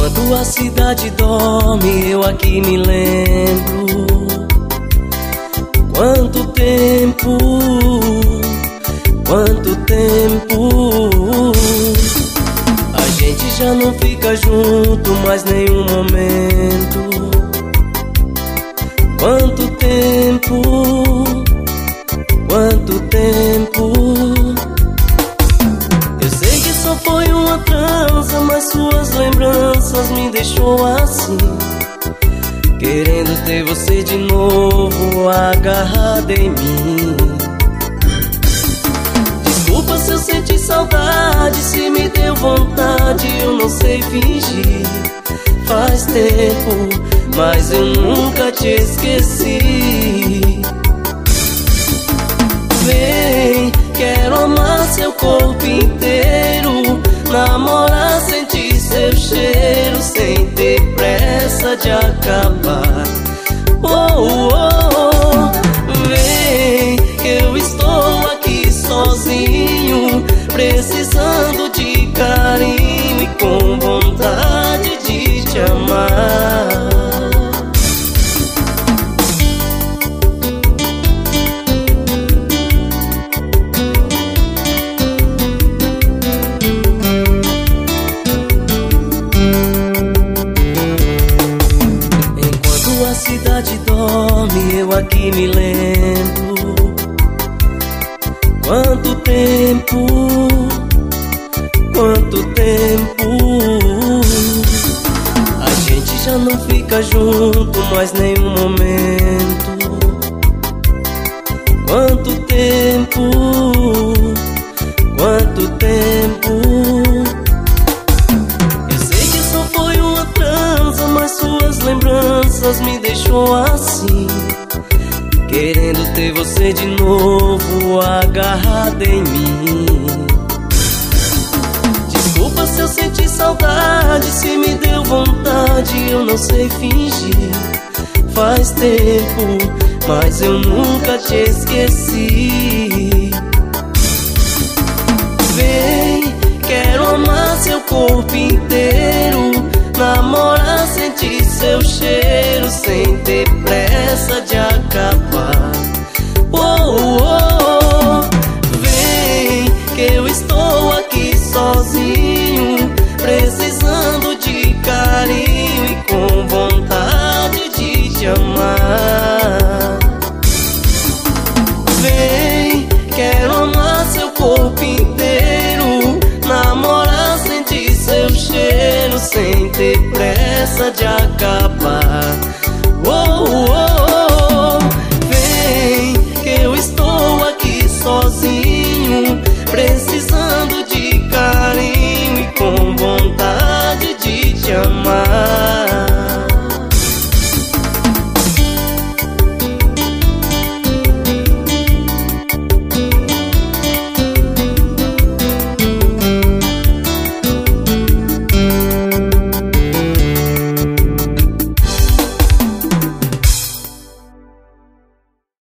Enquanto a cidade dorme, eu aqui me lembro. Quanto tempo, quanto tempo. A gente já não fica junto mais nenhum momento. Quanto tempo, quanto tempo. Eu sei que só foi uma trança, mas suas lembranças me deixou assim, querendo ter você de novo agarrada em mim. Desculpa se eu senti saudade, se me deu vontade, eu não sei fingir. Faz tempo, mas eu nunca te esqueci. Vem, quero amar seu corpo inteiro, namorar, sentir seu cheiro, sem ter pressa de acabar. Oh, oh, oh. Vem, que eu estou aqui sozinho, precisando de carinho e com vontade de te amar. A cidade dorme, eu aqui me lembro. Quanto tempo, quanto tempo. A gente já não fica junto mais nenhum momento. Quanto tempo, quanto tempo. Mas suas lembranças me deixou assim, querendo ter você de novo agarrada em mim. Desculpa se eu senti saudade, se me deu vontade, eu não sei fingir. Faz tempo, mas eu nunca te esqueci. Vem, quero amar seu corpo inteiro, namorar, sentir seu cheiro, sem ter pressa de acabar. Oh, oh, oh. Vem, que eu estou aqui sozinho, precisando de carinho e com vontade de te amar. Vem, quero amar seu corpo inteiro, namorar, sentir seu cheiro, sem ter pressa de acabar. Oh, oh, oh. Vem, que eu estou aqui sozinho, preciso